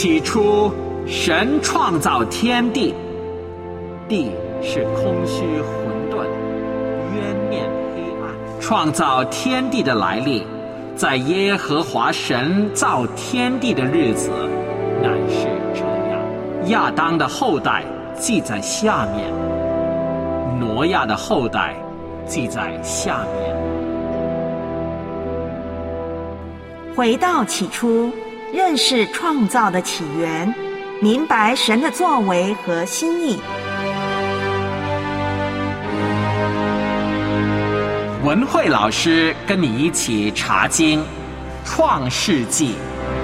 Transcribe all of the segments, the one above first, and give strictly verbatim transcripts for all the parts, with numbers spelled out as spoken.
起初，神创造天地，地是空虚混沌，渊面黑暗。创造天地的来历，在耶和华神造天地的日子，乃是这样。亚当的后代记在下面，挪亚的后代记在下面。 回到起初，认识创造的起源，明白神的作为和心意。 文慧老师跟你一起查经《创世纪》。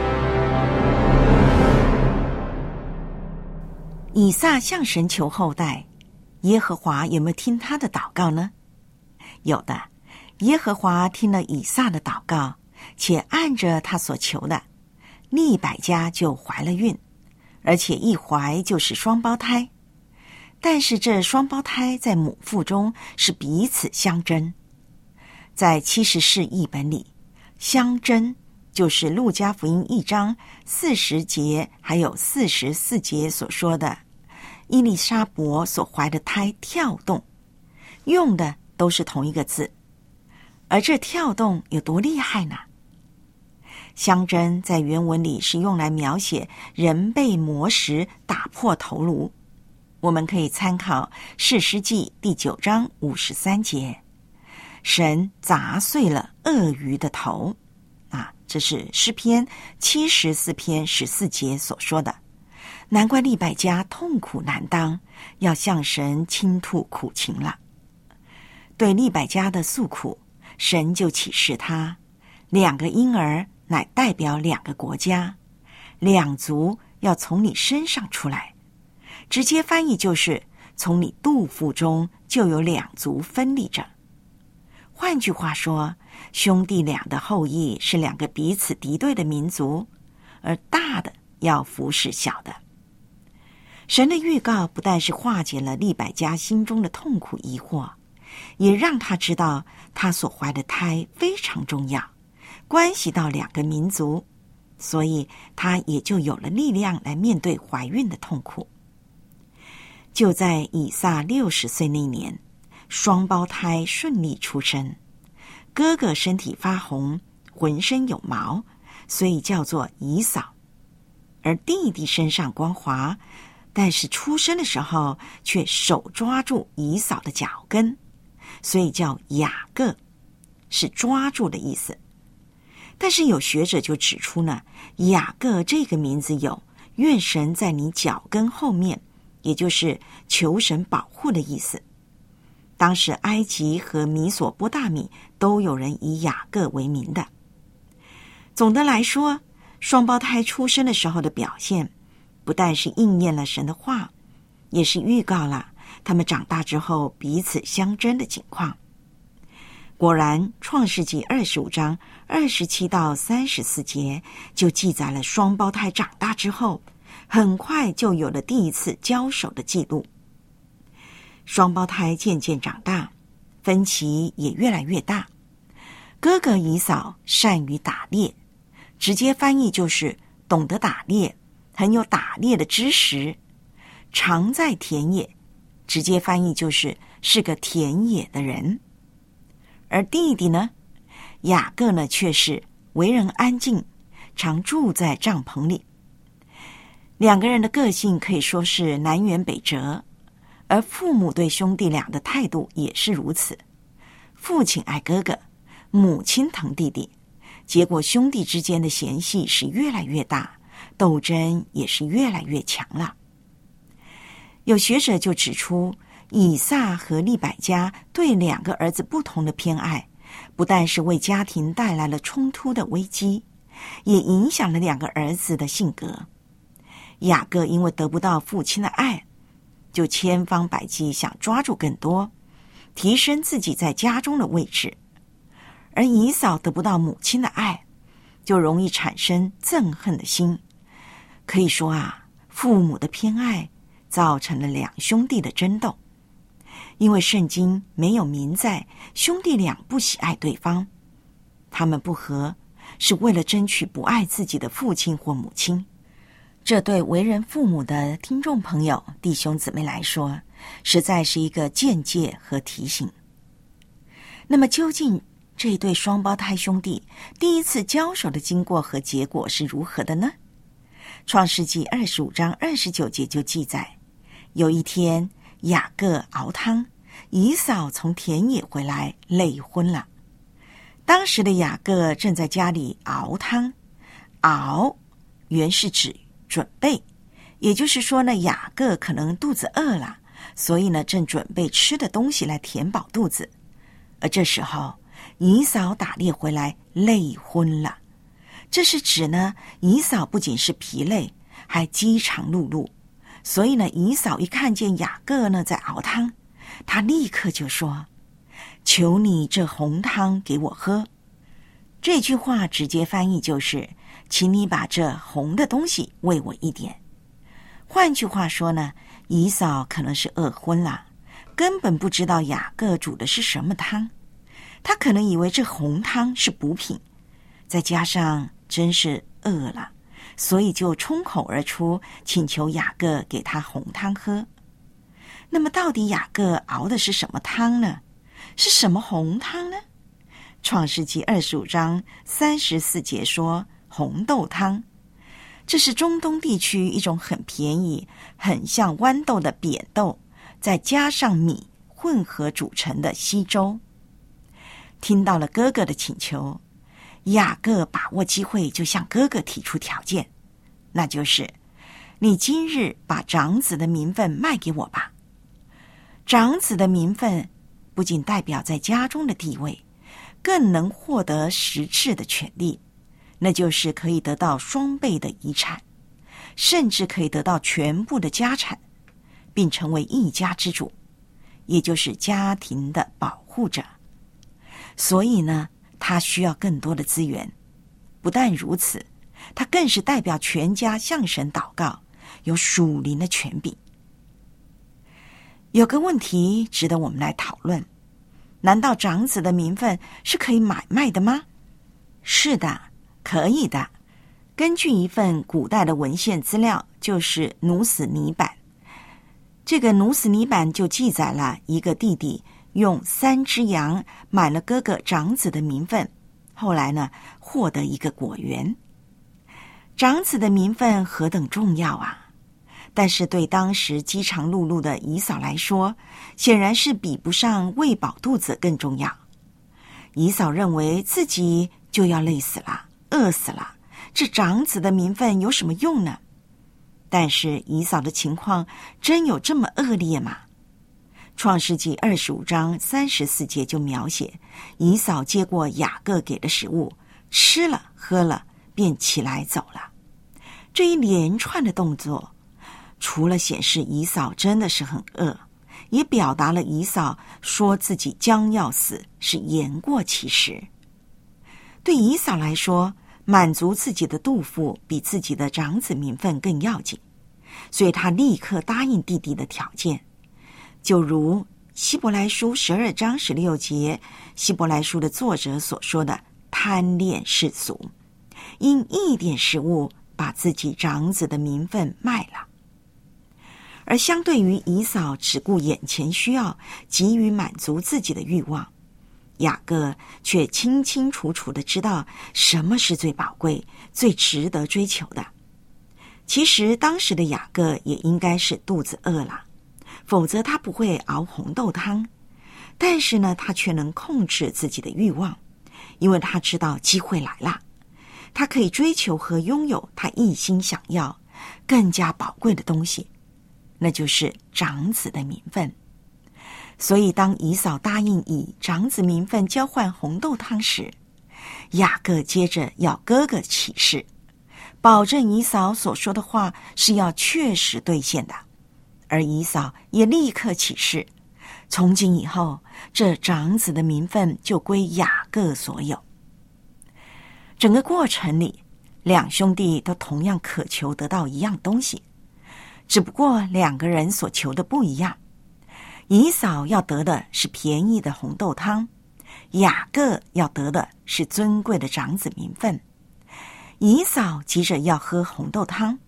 以撒向神求后代，耶和华有没有听他的祷告呢？有的，耶和华听了以撒的祷告，且按着他所求的，利百加就怀了孕，而且一怀就是双胞胎。但是这双胞胎在母腹中是彼此相争。在七十士译本里，相争就是路加福音一章四十节还有四十四节所说的伊丽莎伯所怀的胎跳动，用的都是同一个字。而这跳动有多厉害呢？相争在原文里是用来描写人被磨石打破头颅，我们可以参考士师记第九章五十三节，神砸碎了鳄鱼的头啊，这是诗篇七十四篇十四节所说的。难怪利百加痛苦难当，要向神倾吐苦情了。对利百加的诉苦，神就启示他，两个婴儿乃代表两个国家，两族要从你身上出来。直接翻译就是从你肚腹中就有两族分立着。换句话说，兄弟俩的后裔是两个彼此敌对的民族，而大的要服侍小的。神的预告不但是化解了利百加心中的痛苦疑惑，也让他知道他所怀的胎非常重要，关系到两个民族，所以他也就有了力量来面对怀孕的痛苦。就在以撒六十岁那年，双胞胎顺利出生，哥哥身体发红，浑身有毛，所以叫做以扫，而弟弟身上光滑，但是出生的时候却手抓住以扫的脚跟，所以叫雅各，是抓住的意思。但是有学者就指出呢，雅各这个名字有愿神在你脚跟后面，也就是求神保护的意思。当时埃及和米索波大米都有人以雅各为名的。总的来说，双胞胎出生的时候的表现，不但是应验了神的话，也是预告了他们长大之后彼此相争的情况。果然，创世纪二十五章二十七到三十四节就记载了双胞胎长大之后，很快就有了第一次交手的记录。双胞胎渐渐长大，分歧也越来越大。哥哥以扫善于打猎，直接翻译就是懂得打猎，很有打猎的知识，常在田野，直接翻译就是是个田野的人。而弟弟呢，雅各呢，却是为人安静，常住在帐篷里。两个人的个性可以说是南辕北辙，而父母对兄弟俩的态度也是如此。父亲爱哥哥，母亲疼弟弟，结果兄弟之间的嫌隙是越来越大，斗争也是越来越强了。有学者就指出，以撒和利百加对两个儿子不同的偏爱，不但是为家庭带来了冲突的危机，也影响了两个儿子的性格。雅各因为得不到父亲的爱，就千方百计想抓住更多，提升自己在家中的位置。而以扫得不到母亲的爱，就容易产生憎恨的心。可以说啊，父母的偏爱造成了两兄弟的争斗。因为圣经没有明载兄弟俩不喜爱对方，他们不和是为了争取不爱自己的父亲或母亲。 这对为人父母的听众朋友、弟兄姊妹来说，实在是一个见解和提醒。那么究竟这对双胞胎兄弟第一次交手的经过和结果是如何的呢？创世纪二十五章二十九节就记载，有一天雅各熬汤，以扫从田野回来，累昏了。当时的雅各正在家里熬汤，熬原是指准备，也就是说呢，雅各可能肚子饿了，所以呢，正准备吃的东西来填饱肚子。而这时候，以扫打猎回来，累昏了。这是指呢，以扫不仅是疲累，还饥肠辘辘。所以呢，以扫一看见雅各呢在熬汤，他立刻就说：“求你这红汤给我喝。”这句话直接翻译就是请你把这红的东西喂我一点。换句话说呢，以扫可能是饿昏了，根本不知道雅各煮的是什么汤，他可能以为这红汤是补品，再加上真是饿了，所以就冲口而出，请求雅各给他红汤喝。那么到底雅各熬的是什么汤呢？是什么红汤呢？创世纪二十五章三十四节说红豆汤，这是中东地区一种很便宜、很像豌豆的扁豆，再加上米混合煮成的稀粥。听到了哥哥的请求，雅各把握机会，就向哥哥提出条件，那就是你今日把长子的名分卖给我吧。长子的名分不仅代表在家中的地位，更能获得实质的权利，那就是可以得到双倍的遗产，甚至可以得到全部的家产，并成为一家之主，也就是家庭的保护者。所以呢，他需要更多的资源。不但如此，他更是代表全家向神祷告，有属灵的权柄。有个问题值得我们来讨论，难道长子的名分是可以买卖的吗？是的，可以的。根据一份古代的文献资料，就是努斯泥版，这个努斯泥版就记载了一个弟弟用三只羊买了哥哥长子的名分，后来呢，获得一个果园。长子的名分何等重要啊！但是对当时饥肠辘辘的以扫来说，显然是比不上喂饱肚子更重要。以扫认为自己就要累死了，饿死了，这长子的名分有什么用呢？但是以扫的情况真有这么恶劣吗？创世纪二十五章三十四节就描写，以扫接过雅各给的食物，吃了喝了，便起来走了。这一连串的动作，除了显示以扫真的是很饿，也表达了以扫说自己将要死是言过其实。对以扫来说，满足自己的肚腹比自己的长子名分更要紧，所以他立刻答应弟弟的条件。就如希伯来书十二章十六节，希伯来书的作者所说的，贪恋世俗，因一点食物把自己长子的名分卖了。而相对于以扫只顾眼前需要，急于满足自己的欲望，雅各却清清楚楚地知道什么是最宝贵、最值得追求的。其实当时的雅各也应该是肚子饿了，否则他不会熬红豆汤。但是呢，他却能控制自己的欲望，因为他知道机会来了，他可以追求和拥有他一心想要、更加宝贵的东西，那就是长子的名分。所以当以扫答应以长子名分交换红豆汤时，雅各接着要哥哥起誓，保证以扫所说的话是要确实兑现的。而以扫也立刻起誓，从今以后，这长子的名分就归雅各所有。整个过程里，两兄弟都同样渴求得到一样东西，只不过两个人所求的不一样。以扫要得的是便宜的红豆汤，雅各要得的是尊贵的长子名分。以扫急着要喝红豆汤，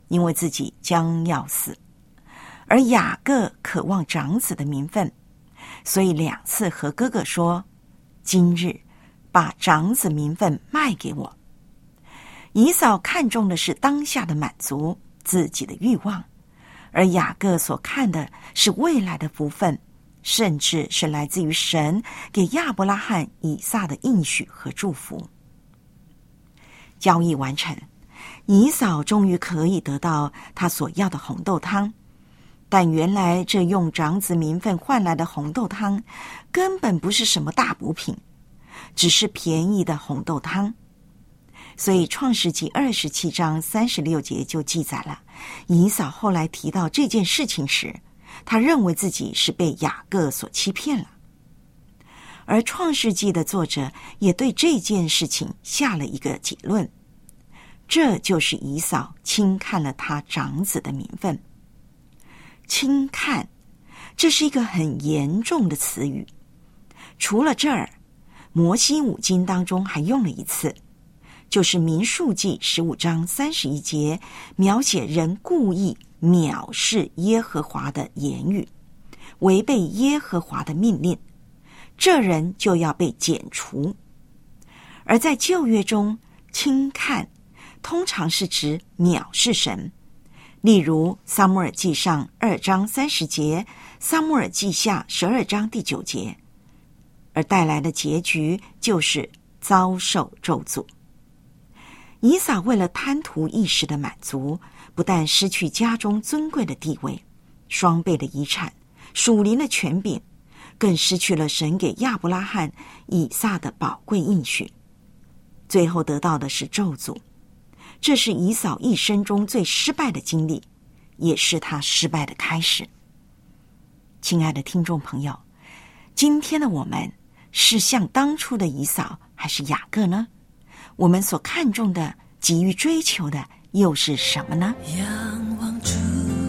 因为自己将要死。而雅各渴望长子的名分，所以两次和哥哥说：今日把长子名分卖给我。以扫看重的是当下的满足，自己的欲望，而雅各所看的是未来的福分，甚至是来自于神给亚伯拉罕、以撒的应许和祝福。交易完成，以扫终于可以得到他所要的红豆汤，但原来这用长子名分换来的红豆汤根本不是什么大补品，只是便宜的红豆汤。所以创世纪二十七章三十六节就记载了，以扫后来提到这件事情时，他认为自己是被雅各所欺骗了。而创世纪的作者也对这件事情下了一个结论，这就是以扫轻看了他长子的名分。轻看，这是一个很严重的词语。除了这儿，摩西五经当中还用了一次，就是民数记十五章三十一节，描写人故意藐视耶和华的言语，违背耶和华的命令，这人就要被剪除。而在旧约中，轻看通常是指藐视神，例如撒母耳记上二章三十节，撒母耳记下十二章第九节，而带来的结局就是遭受咒诅。以扫为了贪图一时的满足，不但失去家中尊贵的地位、双倍的遗产、属灵的权柄，更失去了神给亚伯拉罕、以撒的宝贵应许，最后得到的是咒诅。这是以扫一生中最失败的经历，也是他失败的开始。亲爱的听众朋友，今天的我们是像当初的以扫还是雅各呢？我们所看重的、急于追求的又是什么呢？ 仰望主，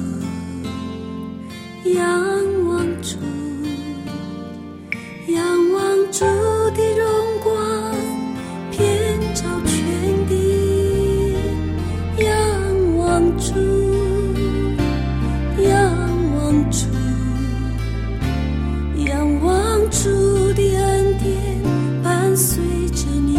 仰望主，仰望主的荣光遍照全地，仰望主，仰望主，仰望主的恩典伴随着你，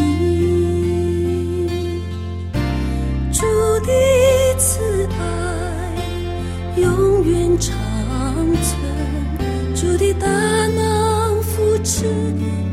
主的慈爱永远长存，主的大能扶持